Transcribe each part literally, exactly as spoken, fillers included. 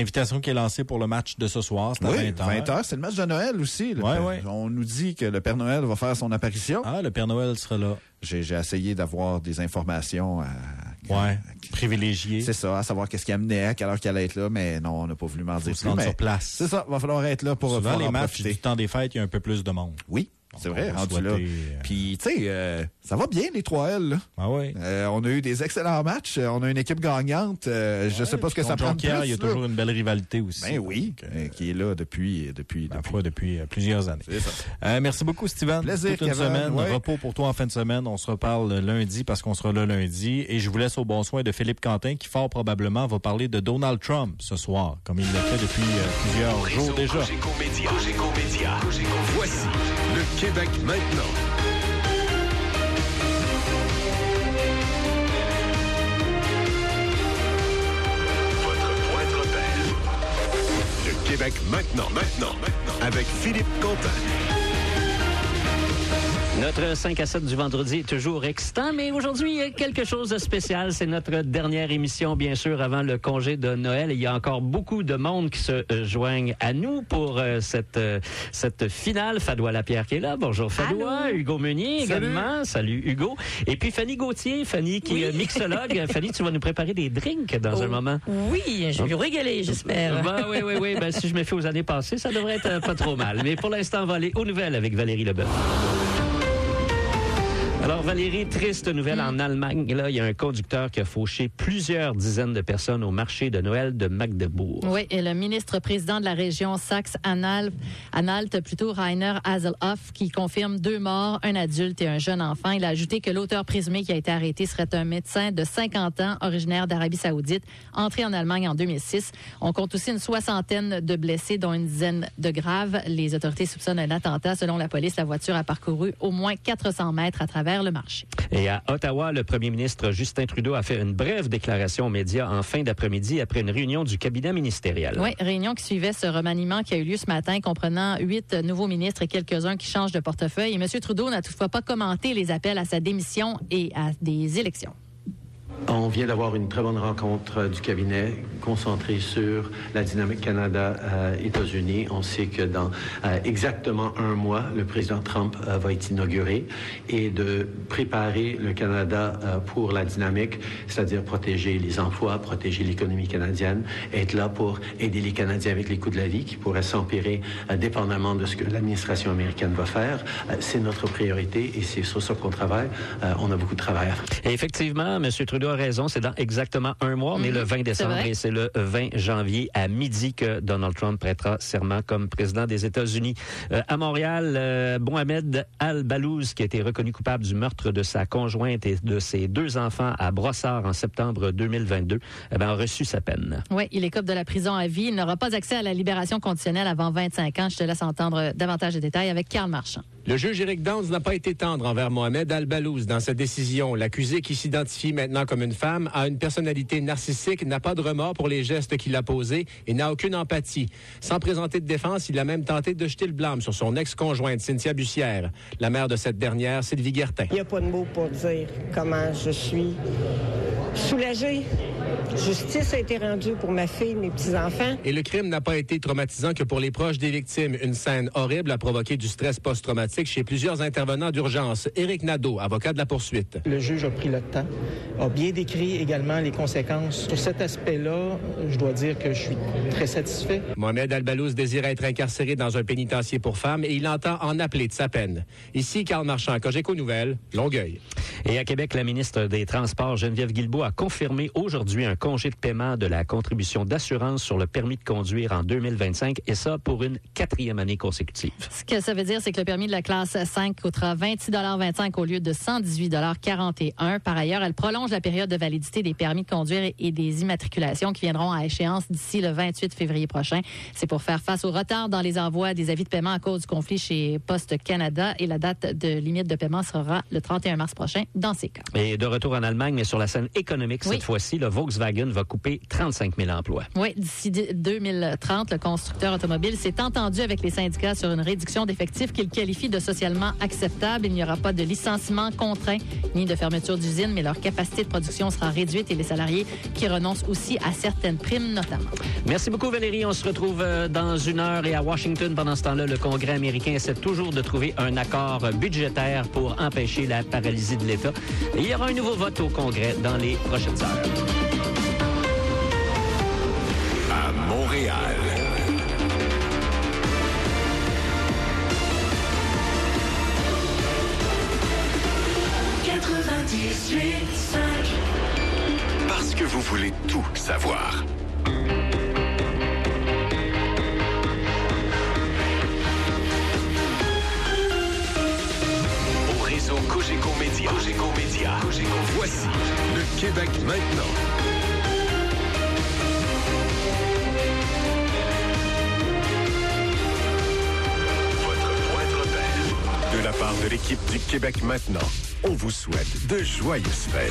Invitation qui est lancée pour le match de ce soir, c'est à oui, vingt heures. vingt heures, c'est le match de Noël aussi. Ouais, ouais. On nous dit que le Père Noël va faire son apparition. Ah, le Père Noël sera là. J'ai, j'ai essayé d'avoir des informations à, ouais, à, privilégiées. C'est ça, à savoir qu'est-ce qui amenait, à quelle heure qu'elle allait être là, mais non, on n'a pas voulu m'en dire plus. Mais sur place. C'est ça, va falloir être là pour Souvent, pouvoir les en matchs profiter. du temps des fêtes, il y a un peu plus de monde. Oui. C'est Donc, vrai, rendu là. souhaiter... Puis, tu sais, euh, ça va bien, les trois L. Là. Ah oui. Euh, on a eu des excellents matchs. On a une équipe gagnante. Euh, ouais, je sais pas ce que ça prend de plus. Il y a toujours une belle rivalité aussi. Ben oui, donc, euh, qui est là depuis depuis depuis, depuis, depuis euh, plusieurs années. C'est ça. Euh, merci beaucoup, Steven. Plaisir, Toute une Kevin, semaine. ouais. Repos pour toi en fin de semaine. On se reparle lundi parce qu'on sera là lundi. Et je vous laisse au bon soin de Philippe Quentin qui, fort probablement, va parler de Donald Trump ce soir, comme il l'a fait depuis euh, plusieurs Réseau jours déjà. Cogeco Média. Cogeco Média. Cogeco. Voici le Québec maintenant. Québec maintenant, maintenant, maintenant, avec Philippe Quentin. Notre cinq à sept du vendredi est toujours excitant, mais aujourd'hui, il y a quelque chose de spécial. C'est notre dernière émission, bien sûr, avant le congé de Noël. Il y a encore beaucoup de monde qui se euh, joignent à nous pour euh, cette euh, cette finale. Fadoua Lapierre qui est là. Bonjour Fadoua. Allô. Hugo Meunier Salut. également. Salut Hugo. Et puis Fanny Gauthier. Fanny qui oui. est mixologue. Fanny, tu vas nous préparer des drinks dans oh, un moment. Oui, je vais vous régaler, j'espère. Ben, oui, oui, oui. Ben, si je me fie aux années passées, ça devrait être euh, pas trop mal. Mais pour l'instant, on va aller aux nouvelles avec Valérie Leboeuf. Alors Valérie, triste nouvelle mmh. en Allemagne. Là, il y a un conducteur qui a fauché plusieurs dizaines de personnes au marché de Noël de Magdebourg. Oui, et le ministre-président de la région Saxe-Anhalt, Anhalt, plutôt Rainer Haselhoff, qui confirme deux morts, un adulte et un jeune enfant. Il a ajouté que l'auteur présumé qui a été arrêté serait un médecin de cinquante ans, originaire d'Arabie Saoudite, entré en Allemagne en deux mille six. On compte aussi une soixantaine de blessés, dont une dizaine de graves. Les autorités soupçonnent un attentat. Selon la police, la voiture a parcouru au moins quatre cents mètres à travers le marché. Et à Ottawa, le premier ministre Justin Trudeau a fait une brève déclaration aux médias en fin d'après-midi après une réunion du cabinet ministériel. Oui, réunion qui suivait ce remaniement qui a eu lieu ce matin, comprenant huit nouveaux ministres et quelques-uns qui changent de portefeuille. Et M. Trudeau n'a toutefois pas commenté les appels à sa démission et à des élections. On vient d'avoir une très bonne rencontre du cabinet concentrée sur la dynamique Canada-États-Unis. On sait que dans euh, exactement un mois, le président Trump euh, va être inauguré et de préparer le Canada euh, pour la dynamique, c'est-à-dire protéger les emplois, protéger l'économie canadienne, être là pour aider les Canadiens avec les coûts de la vie qui pourraient s'empirer euh, dépendamment de ce que l'administration américaine va faire. Euh, c'est notre priorité et c'est sur ça qu'on travaille. Euh, on a beaucoup de travail à faire. Et effectivement, M. Trudeau a raison, c'est dans exactement un mois. On mmh, est le vingt décembre et c'est le vingt janvier à midi que Donald Trump prêtera serment comme président des États-Unis. Euh, à Montréal, euh, Mohamed Al-Balouz, qui a été reconnu coupable du meurtre de sa conjointe et de ses deux enfants à Brossard en septembre deux mille vingt-deux, eh bien, a reçu sa peine. Oui, il écope de la prison à vie. Il n'aura pas accès à la libération conditionnelle avant vingt-cinq ans. Je te laisse entendre davantage de détails avec Karl Marchand. Le juge Éric Dance n'a pas été tendre envers Mohamed Al-Balouz dans sa décision. L'accusé, qui s'identifie maintenant comme une femme, a une personnalité narcissique, n'a pas de remords pour les gestes qu'il a posés et n'a aucune empathie. Sans présenter de défense, il a même tenté de jeter le blâme sur son ex-conjointe, Cynthia Bussière. La mère de cette dernière, Sylvie Guertin. Il n'y a pas de mots pour dire comment je suis soulagée. Justice a été rendue pour ma fille, mes petits-enfants. Et le crime n'a pas été traumatisant que pour les proches des victimes. Une scène horrible a provoqué du stress post-traumatique chez plusieurs intervenants d'urgence. Éric Nadeau, avocat de la poursuite. Le juge a pris le temps, a bien décrit également les conséquences. Sur cet aspect-là, je dois dire que je suis très satisfait. Mohamed Al-Balouz désire être incarcéré dans un pénitencier pour femmes et il entend en appeler de sa peine. Ici, Karl Marchand, Cogeco Nouvelles, Longueuil. Et à Québec, la ministre des Transports, Geneviève Guilbeault, a confirmé aujourd'hui un congé de paiement de la contribution d'assurance sur le permis de conduire en deux mille vingt-cinq, et ça pour une quatrième année consécutive. Ce que ça veut dire, c'est que le permis de la classe cinq coûtera vingt-six dollars vingt-cinq au lieu de cent dix-huit dollars quarante et un. Par ailleurs, elle prolonge la période de validité des permis de conduire et des immatriculations qui viendront à échéance d'ici le vingt-huit février prochain. C'est pour faire face au retard dans les envois des avis de paiement à cause du conflit chez Poste Canada, et la date de limite de paiement sera le trente et un mars prochain dans ces cas. Et de retour en Allemagne, mais sur la scène économique, oui. cette fois-ci, le Volkswagen Volkswagen va couper trente-cinq mille emplois. Oui, d'ici deux mille trente, le constructeur automobile s'est entendu avec les syndicats sur une réduction d'effectifs qu'il qualifie de socialement acceptable. Il n'y aura pas de licenciement contraint ni de fermeture d'usine, mais leur capacité de production sera réduite et les salariés qui renoncent aussi à certaines primes notamment. Merci beaucoup Valérie. On se retrouve dans une heure et à Washington. Pendant ce temps-là, le Congrès américain essaie toujours de trouver un accord budgétaire pour empêcher la paralysie de l'État. Et il y aura un nouveau vote au Congrès dans les prochaines heures. À Montréal. quatre-vingt-dix-huit cinq. Parce que vous voulez tout savoir. Au réseau Cogeco Média. Cogeco Média. Cogeco. Voici le Québec maintenant. Votre point de repère. De la part de l'équipe du Québec maintenant, on vous souhaite de joyeuses fêtes.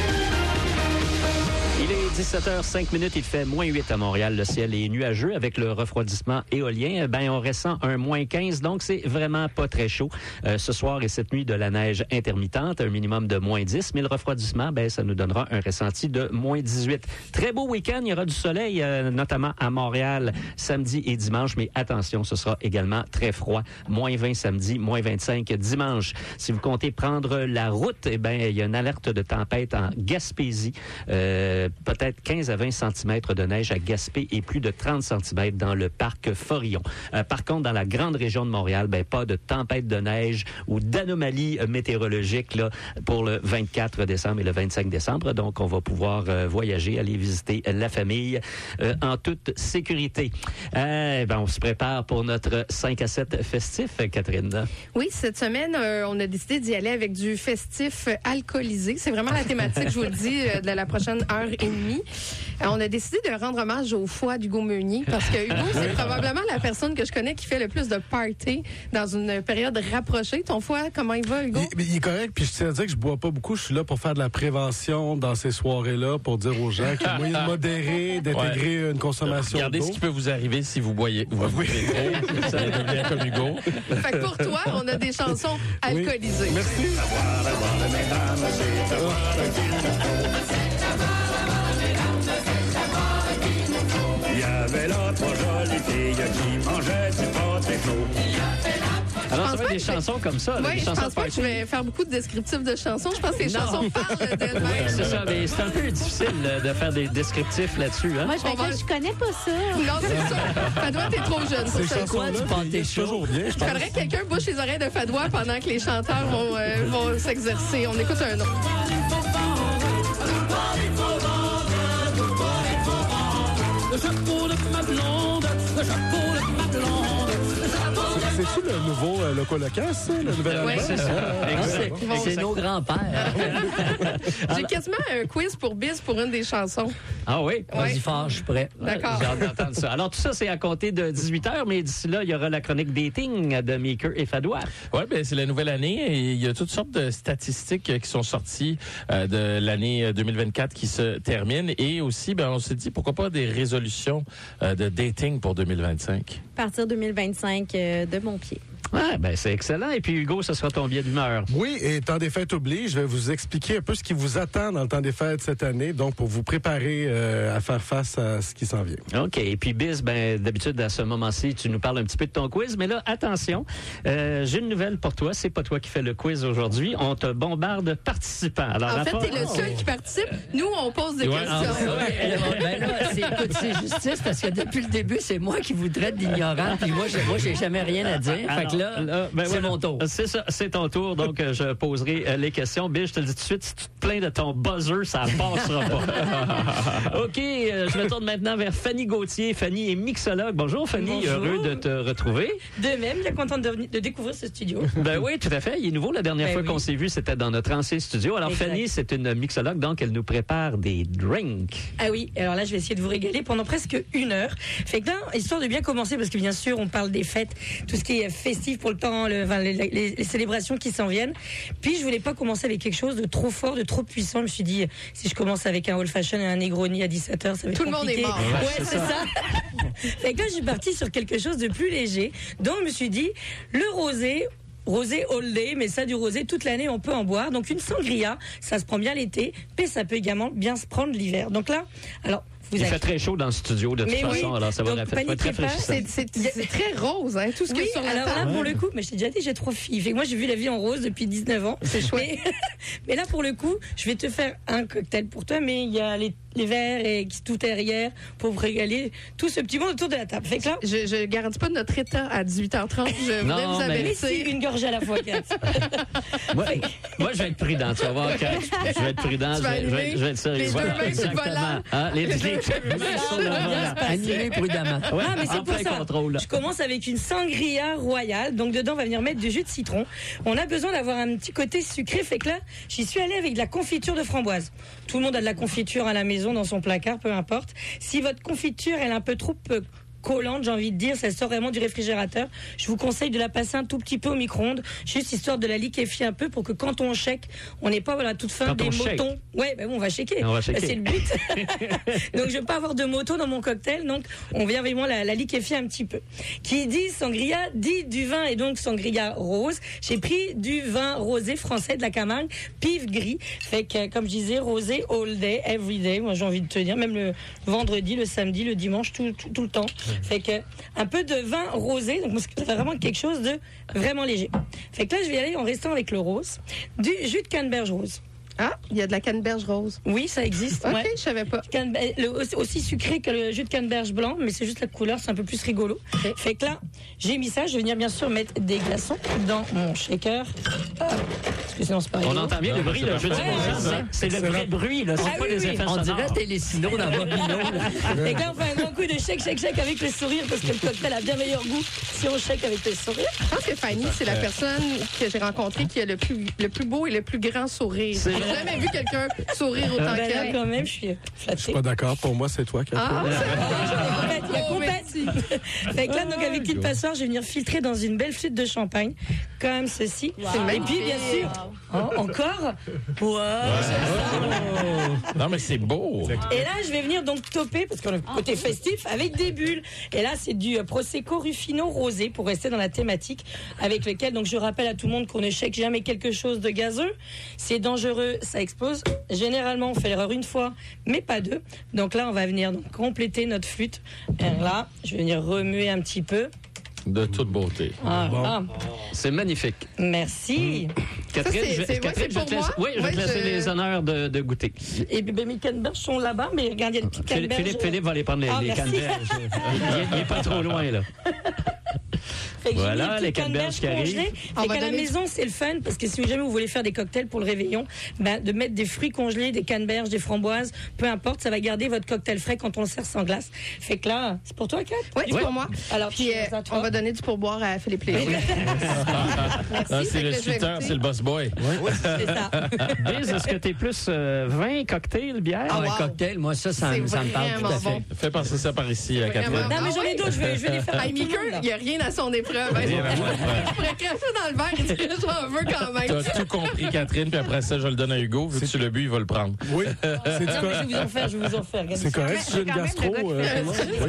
Il est dix-sept heures cinq minutes, il fait moins huit à Montréal. Le ciel est nuageux avec le refroidissement éolien. Ben, on ressent un moins quinze, donc c'est vraiment pas très chaud. Euh, ce soir et cette nuit, de la neige intermittente, un minimum de moins dix, mais le refroidissement, ben, ça nous donnera un ressenti de moins dix-huit. Très beau week-end, il y aura du soleil, euh, notamment à Montréal, samedi et dimanche, mais attention, ce sera également très froid. Moins vingt samedi, moins vingt-cinq dimanche. Si vous comptez prendre la route, eh ben, il y a une alerte de tempête en Gaspésie. Euh, peut-être quinze à vingt centimètres de neige à Gaspé et plus de trente centimètres dans le parc Forillon. Euh, par contre, dans la grande région de Montréal, ben, pas de tempête de neige ou d'anomalie euh, météorologique là, pour le vingt-quatre décembre et le vingt-cinq décembre. Donc, on va pouvoir euh, voyager, aller visiter la famille euh, en toute sécurité. Euh, ben, on se prépare pour notre cinq à sept festif, Catherine. Oui, cette semaine, euh, on a décidé d'y aller avec du festif alcoolisé. C'est vraiment la thématique, je vous le dis, euh, de la prochaine heure et demie. Euh, on a décidé de rendre hommage au foie d'Hugo Meunier parce que Hugo, c'est probablement la personne que je connais qui fait le plus de party dans une période rapprochée. Ton foie, comment il va, Hugo? Il, il est correct, puis je tiens à dire que je bois pas beaucoup. Je suis là pour faire de la prévention dans ces soirées-là, pour dire aux gens qu'il y a moyen de modérer, d'intégrer ouais. une consommation Regardez d'eau. ce qui peut vous arriver si vous boyez. Vous oui. trop, ça devient comme Hugo. Fait que pour toi, on a des chansons alcoolisées. Oui. Merci. Il y avait là trois jolies filles qui mangeaient du pâté chaud. Alors, ça va être des chansons comme ça. Oui, je pense pas que je vais faire beaucoup de descriptifs de chansons. Je pense que les non. chansons parlent d'elles-mêmes. Oui, c'est ça, mais c'est un peu difficile de faire des descriptifs là-dessus. Hein? Moi, je, va... je connais pas ça. Non, c'est ça. Fadois, t'es trop jeune pour ça. C'est quoi du pâté chaud? Il faudrait que quelqu'un bouche les oreilles de Fadois pendant que les chanteurs vont, euh, vont s'exercer. On écoute un autre. Le chapeau de ma blonde, le chapeau de ma blonde. C'est-tu le nouveau euh, Loco Locas, le nouvel album? Oui, c'est ça. C'est, c'est nos grands-pères. J'ai quasiment un quiz pour Biz pour une des chansons. Ah oui? Vas-y ouais. fort, je suis prêt. D'accord. J'ai hâte d'entendre ça. Alors, tout ça, c'est à compter de dix-huit heures, mais d'ici là, il y aura la chronique dating de Maker et Fadois. Oui, bien, c'est la nouvelle année et il y a toutes sortes de statistiques qui sont sorties euh, de l'année deux mille vingt-quatre qui se termine. Et aussi, ben, on s'est dit, pourquoi pas des résolutions euh, de dating pour deux mille vingt-cinq? À partir de deux mille vingt-cinq, euh, de mon pied. Ah, ben c'est excellent. Et puis, Hugo, ce sera ton billet d'humeur. Oui, et temps des fêtes oblige, je vais vous expliquer un peu ce qui vous attend dans le temps des fêtes cette année, donc pour vous préparer euh, à faire face à ce qui s'en vient. OK. Et puis, Biz, ben, d'habitude, à ce moment-ci, tu nous parles un petit peu de ton quiz, mais là, attention, euh, j'ai une nouvelle pour toi. C'est pas toi qui fais le quiz aujourd'hui. On te bombarde de participants. Alors, en fait, part... t'es le seul qui participe. Nous, on pose des ouais, questions. Ah, ouais. Ben là, c'est, écoute, c'est justice parce que depuis le début, c'est moi qui vous traite d'ignorant, puis moi, j'ai, moi, j'ai jamais rien à dire. Alors, fait que là, là ben, c'est mon tour. C'est ça, c'est ton tour. Donc, euh, je poserai euh, les questions. Bill, je te le dis tout de suite, si tu te plains de ton buzzer, ça passera pas. OK, euh, je me tourne maintenant vers Fanny Gauthier. Fanny est mixologue. Bonjour, Fanny. Bonjour. Heureux de te retrouver. De même, bien contente de, de découvrir ce studio. Ben oui, tout à fait. Il est nouveau. La dernière ben fois oui. qu'on s'est vu, c'était dans notre ancien studio. Alors, exact. Fanny, c'est une mixologue, donc elle nous prépare des drinks. Ah oui, alors là, je vais essayer de vous régaler pendant presque une heure. Fait que là, histoire de bien commencer, parce que bien sûr, on parle des fêtes, tout ce qui est festif, festif pour le temps, le, enfin, les, les, les célébrations qui s'en viennent. Puis je voulais pas commencer avec quelque chose de trop fort, de trop puissant. Je me suis dit, si je commence avec un old fashion et un Negroni à dix-sept heures, ça va être Tout compliqué. le monde est mort. Ouais, c'est ça. Fait que là, je suis partie sur quelque chose de plus léger. Donc, je me suis dit, le rosé, rosé all day, mais ça, du rosé, toute l'année, on peut en boire. Donc, une sangria, ça se prend bien l'été, mais ça peut également bien se prendre l'hiver. Donc là, alors, vous Il avez... fait très chaud dans le studio, de toute Mais façon, oui. alors ça va Donc, être très paniquez pas, rafraîchissant. C'est, c'est, c'est très rose, hein, tout ce Oui, qui est sur la alors table. là, pour le coup, mais je t'ai déjà dit, j'ai trois filles. Fait que moi, j'ai vu la vie en rose depuis dix-neuf ans. C'est chouette. Mais, mais là, pour le coup, je vais te faire un cocktail pour toi, mais il y a les, les verres et tout derrière pour vous régaler tout ce petit monde autour de la table. Fait que là, Je, je garantis pas notre état à dix-huit heures trente. Je Non, voudrais vous mais- mais avertir. si, une gorgée à la fois, Kat. Moi, moi, je vais être prudent, tu vas voir, Kat. Je vais être prudent, Tu je vas vais, je vais, allumer je vais être sérieux. les deux Voilà, mains sur le exactement. volant. Hein, les, les deux mains sur le volant. Animé prudemment. Ouais, Ah, mais c'est en pour plein ça. contrôle. Je commence avec une sangria royale. Donc, dedans, on va venir mettre du jus de citron. On a besoin d'avoir un petit côté sucré. Fait que là, j'y suis allée avec de la confiture de framboise. Tout le monde a de la confiture à la maison, dans son placard, peu importe. Si votre confiture, elle est un peu trop euh, collante, j'ai envie de dire, ça sort vraiment du réfrigérateur, je vous conseille de la passer un tout petit peu au micro-ondes, juste histoire de la liquéfier un peu pour que quand on shake, on n'ait pas voilà, toute fin Quand des on shake. motons. Ouais, ben bon, on va shaker. On va Ben, shaker. c'est le but. Donc je veux pas avoir de motos dans mon cocktail, donc on vient vraiment la, la liquéfier un petit peu. Qui dit sangria dit du vin et donc sangria rose. J'ai pris du vin rosé français de la Camargue, pif gris. Fait que comme je disais, rosé all day, every day. Moi j'ai envie de te dire, même le vendredi, le samedi, le dimanche, tout, tout, tout le temps. Fait que un peu de vin rosé, donc c'est vraiment quelque chose de vraiment léger. Fait que là je vais y aller en restant avec le rose, du jus de canneberge rose. Ah, il y a de la canneberge rose. Oui, ça existe. OK, ouais. je savais pas. Canneberge- le- aussi- aussi sucré que le jus de canneberge blanc, mais c'est juste la couleur, c'est un peu plus rigolo. Fait que là, j'ai mis ça, je vais venir bien sûr mettre des glaçons dans mon shaker. Ah, parce que sinon c'est pas On rigolo. entend bien le bruit, là. Je veux dire, Ouais, aux gens, c'est c'est le vrai bruit, là. C'est Ah pas oui, les oui. effets On sonores. dirait Télésino dans Bobino. Fait que là, on fait un grand coup de shake, shake, shake avec le sourire, parce que le cocktail a bien meilleur goût si on shake avec le sourire. Je pense que Fanny, c'est la personne que j'ai rencontrée qui a le plus, le plus beau et le plus grand sourire. C'est J'ai vrai. jamais vu quelqu'un sourire autant Ben là, qu'elle. quand même, je suis Je flattée. suis pas d'accord. Pour moi, c'est toi qui as Ah, Il y a Oh, compète. Fait que là, donc, avec une passoire, je vais venir filtrer dans une belle flûte de champagne, comme ceci. Et puis, bien sûr, hein, encore. Wow. Non, mais c'est beau. Et là, je vais venir donc toper, parce qu'on a le côté festif, avec des bulles. Et là, c'est du euh, Prosecco Ruffino rosé, pour rester dans la thématique, avec lequel, donc, je rappelle à tout le monde qu'on ne shake jamais quelque chose de gazeux. C'est dangereux, ça explose. Généralement, on fait l'erreur une fois, mais pas deux. Donc là, on va venir donc, compléter notre flûte. Et là, je vais venir remuer un petit peu. De toute beauté. Voilà. C'est magnifique. Merci. Catherine, Ça, c'est- je vais, c'est- ouais, Catherine, c'est je vais pour te laisser, moi? oui, je vais Ouais, te laisser je- les honneurs de, de goûter. Et puis, ben, mes canneberges sont là-bas, mais regardez, les petites Philippe, canneberges. Philippe, Philippe va aller prendre les, Ah, les merci. canneberges. Il n'est pas trop loin, là. Fait que j'ai Voilà, mis des les petites canneberges qui congelées. arrivent. On Fait va qu'à la donner maison, c'est le fun, parce que si jamais vous voulez faire des cocktails pour le réveillon, ben, de mettre des fruits congelés, des canneberges, des framboises, peu importe, ça va garder votre cocktail frais quand on le sert sans glace. Fait que là, c'est pour toi, Kat? Oui, c'est pour moi. Alors, Puis, cheers euh, à toi. on va donner du pourboire à Philippe Lévy. Ah, c'est Fait le que je vais suiteur, goûter. c'est le boss boy. C'est ça. Biz, est-ce que t'es plus euh, vin, cocktail, bière? Ah, wow. un cocktail, moi, ça, ça, C'est me- ça me parle tout à vraiment fait. bon. Fais passer ça par ici, à Catherine. Vraiment. Non, mais Ah j'en ai ouais? d'autres, je vais, je vais les faire. Hey, pour tout le Mickey, monde, là. il n'y a rien à son épreuve. Hein. Rien à moi, ouais. Je pourrais cracher dans le verre et dire que j'en veux quand même. T'as tout compris, Catherine, puis après ça, je le donne à Hugo. Vu que tu l'as bu, il va le prendre. Oui. C'est Non, mais je vais correct. vous en faire, je vais vous en faire. regardez C'est ça. correct si j'ai une quand même gastro. le gars euh, qui oui.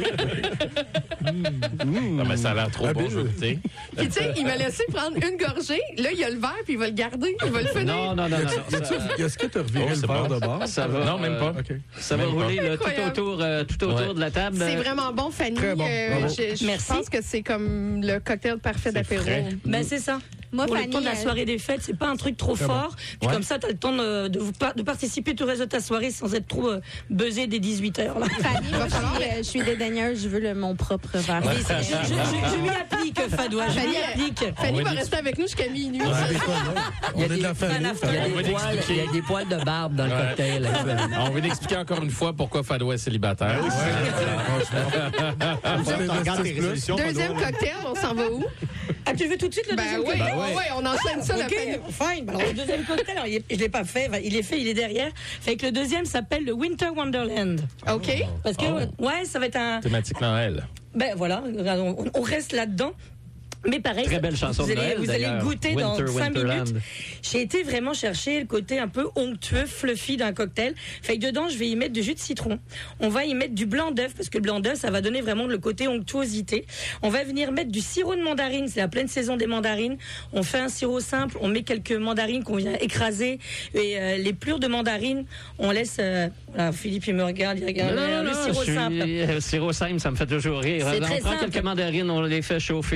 Non, mais ça a l'air trop bon, Habile. je vais goûter. Puis tu sais, il m'a laissé prendre une gorgée. Là, il y a le verre, puis il va le garder. Il va le finir. Non, non, non, non. non, ça- Est-ce que tu as reviré Oh, le c'est verre bon. de bord? Ça va. Non, même pas. OK. Ça va Même pas. rouler là, tout Incroyable. autour, euh, tout autour Ouais. de la table. C'est vraiment bon, Fanny. Très bon. Euh, Bravo. je je Merci. pense que c'est comme le cocktail parfait d'apéro. frais. Ben, c'est ça. Moi, Pour le Fanny, temps de la elle- soirée des fêtes, c'est pas un truc trop fort. Puis Ouais. comme ça, t'as le temps de, de, vous par- de participer tout le reste de ta soirée sans être trop euh, buzzé des dix-huit heures. Là. Fanny, moi, je suis, euh, je suis dédaigneuse, je veux le, mon propre verre. Et c'est- je je, je, je m'y applique, Fadoua, je Fanny, m'y applique. Fanny On va va rester avec nous jusqu'à minuit. Ouais, des fois, non. On est de la famille. à la fait Il y a que- On va des poils, l'expliquer. il y a des poils de barbe dans le Ouais. cocktail, actuellement. On va l'expliquer encore une fois pourquoi Fadoua est célibataire. Deuxième cocktail, on s'en va où? Ah, tu veux tout de suite le Ben deuxième oui, cocktail? ouais, ouais, on enchaîne ça, la Ok, Fanny. fine. Alors, le deuxième cocktail, alors, il est- je l'ai pas fait, il est fait, il est derrière. Fait que le deuxième s'appelle le Winter Wonderland. OK. Parce que, ouais, ça va être un. Thématique Noël. Ben voilà, on, on reste là-dedans. Mais pareil, Très belle chanson vous de allez, Noël, vous allez d'ailleurs. goûter dans Winter cinq Wonderland. minutes. J'ai été vraiment chercher le côté un peu onctueux, fluffy d'un cocktail. Fait que dedans, je vais y mettre du jus de citron. On va y mettre du blanc d'œuf, parce que le blanc d'œuf, ça va donner vraiment le côté onctuosité. On va venir mettre du sirop de mandarine. C'est la pleine saison des mandarines. On fait un sirop simple. On met quelques mandarines qu'on vient écraser. Et euh, les plures de mandarine, on laisse... Euh, voilà, Philippe, il me regarde, il regarde Non, non, le non, sirop je suis- simple. euh, sirop simple, ça me fait toujours rire. C'est on très prend simple. quelques mandarines, on les fait chauffer.